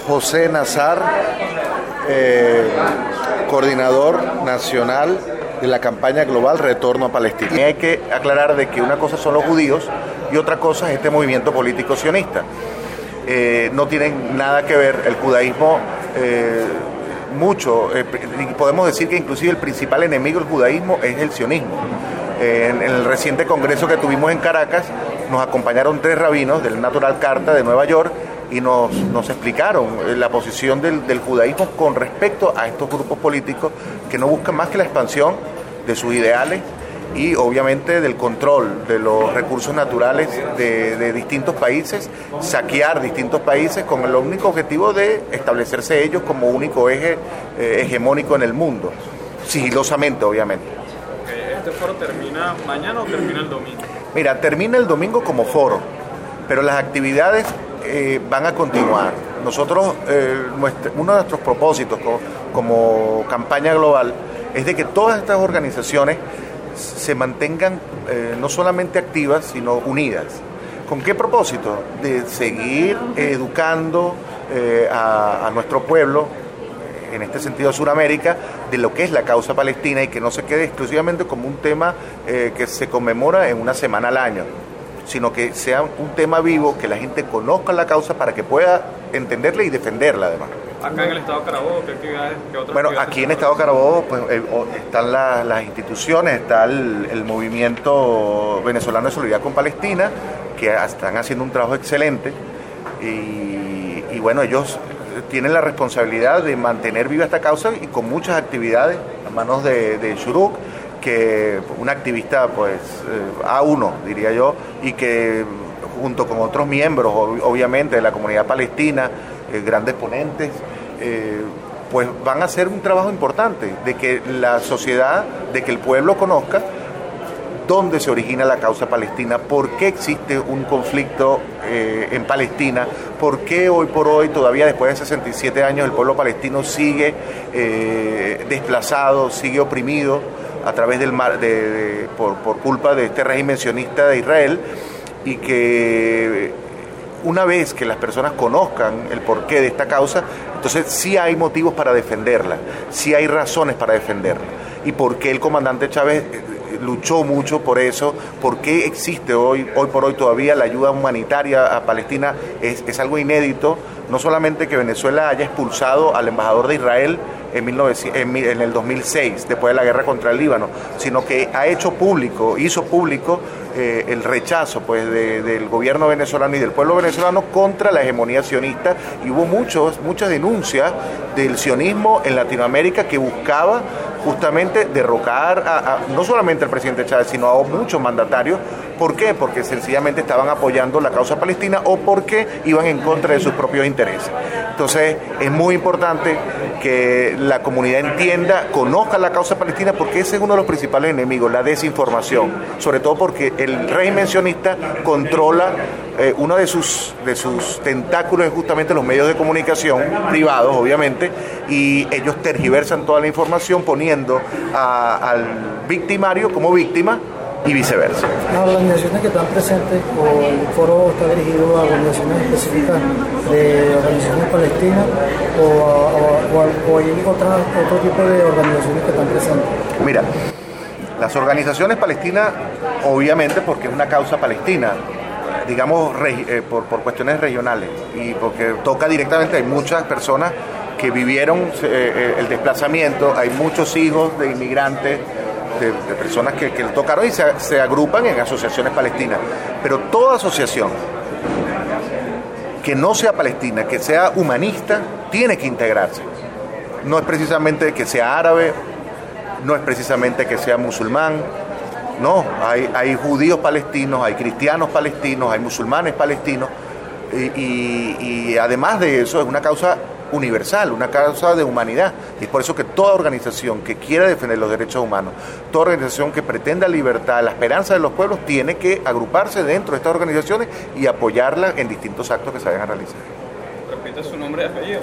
José Nazar, coordinador nacional de la campaña global Retorno a Palestina. Y hay que aclarar de que una cosa son los judíos y otra cosa es este movimiento político sionista. No tienen nada que ver el judaísmo podemos decir que inclusive el principal enemigo del judaísmo es el sionismo. En el reciente congreso que tuvimos en Caracas nos acompañaron 3 rabinos del Natural Carta de Nueva York y nos explicaron la posición del judaísmo con respecto a estos grupos políticos que no buscan más que la expansión de sus ideales y obviamente del control de los recursos naturales de distintos países, saquear distintos países con el único objetivo de establecerse ellos como único eje hegemónico en el mundo, sigilosamente obviamente. ¿Este foro termina mañana o termina el domingo? Mira, termina el domingo como foro, pero las actividades van a continuar. Nosotros, uno de nuestros propósitos como campaña global es de que todas estas organizaciones se mantengan no solamente activas, sino unidas. ¿Con qué propósito? De seguir educando a nuestro pueblo, en este sentido Sudamérica, de lo que es la causa palestina y que no se quede exclusivamente como un tema que se conmemora en una semana al año, sino que sea un tema vivo, que la gente conozca la causa para que pueda entenderla y defenderla además. Acá en el Estado Carabobo, ¿qué actividades? Bueno, aquí en Estado Carabobo pues, están las instituciones, está el Movimiento Venezolano de Solidaridad con Palestina, que están haciendo un trabajo excelente y bueno, ellos tienen la responsabilidad de mantener viva esta causa y con muchas actividades a manos de Shuruk, que una activista pues A1 diría yo, y que junto con otros miembros obviamente de la comunidad palestina, grandes ponentes, pues van a hacer un trabajo importante de que la sociedad, de que el pueblo conozca dónde se origina la causa palestina, por qué existe un conflicto en Palestina, por qué hoy por hoy, todavía después de 67 años, el pueblo palestino sigue desplazado, sigue oprimido a través por culpa de este régimen sionista de Israel, y que una vez que las personas conozcan el porqué de esta causa, entonces sí hay motivos para defenderla, sí hay razones para defenderla. Y por qué el comandante Chávez luchó mucho por eso, por qué existe hoy por hoy todavía la ayuda humanitaria a Palestina, es algo inédito. No solamente que Venezuela haya expulsado al embajador de Israel en el 2006, después de la guerra contra el Líbano, sino que hizo público el rechazo pues, del gobierno venezolano y del pueblo venezolano contra la hegemonía sionista, y hubo muchas denuncias del sionismo en Latinoamérica que buscaba justamente derrocar no solamente al presidente Chávez, sino a muchos mandatarios. ¿Por qué? Porque sencillamente estaban apoyando la causa palestina o porque iban en contra de sus propios intereses. Entonces es muy importante que la comunidad entienda, conozca la causa palestina, porque ese es uno de los principales enemigos, la desinformación, sobre todo porque el régimen sionista controla uno de sus tentáculos es justamente los medios de comunicación privados, obviamente, y ellos tergiversan toda la información poniendo al victimario como víctima y viceversa. Las organizaciones que están presentes, o el foro está dirigido a organizaciones específicas de organizaciones palestinas o hay otro tipo de organizaciones que están presentes. Mira, las organizaciones palestinas, obviamente porque es una causa palestina, digamos por cuestiones regionales y porque toca directamente, hay muchas personas que vivieron el desplazamiento, hay muchos hijos de inmigrantes, de personas que tocaron y se agrupan en asociaciones palestinas, pero toda asociación que no sea palestina, que sea humanista, tiene que integrarse. No es precisamente que sea árabe, no es precisamente que sea musulmán, no, hay judíos palestinos, hay cristianos palestinos, hay musulmanes palestinos, y además de eso es una causa universal, una causa de humanidad. Y es por eso que toda organización que quiera defender los derechos humanos, toda organización que pretenda libertad, la esperanza de los pueblos, tiene que agruparse dentro de estas organizaciones y apoyarlas en distintos actos que se vayan a realizar. Repite su nombre y apellido.